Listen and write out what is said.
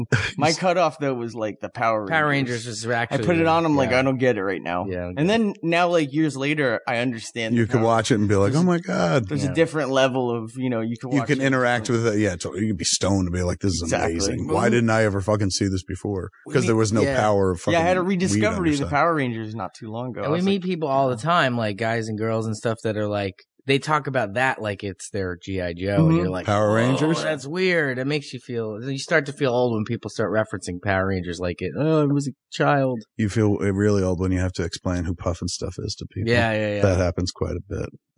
My cutoff though was like the Power Rangers. Power Rangers was actually. I put it on. I'm like, I don't get it right now. Yeah. And then now, like years later, I understand. You could watch it and be like, oh my God. There's a different level of, you can watch interact with it. Yeah. You can be stoned and be like, this is amazing. Why didn't I ever fucking see this before? Because there was no power of fucking. Yeah, I had a rediscovery of the Power Rangers not too long ago. And we meet people all the time, like guys and girls and stuff that are like, they talk about that like it's their G.I. Joe, and you're like, Power Rangers? That's weird. It makes you start to feel old when people start referencing Power Rangers like it. Oh, I was a child. You feel really old when you have to explain who Puff and stuff is to people. Yeah. That happens quite a bit.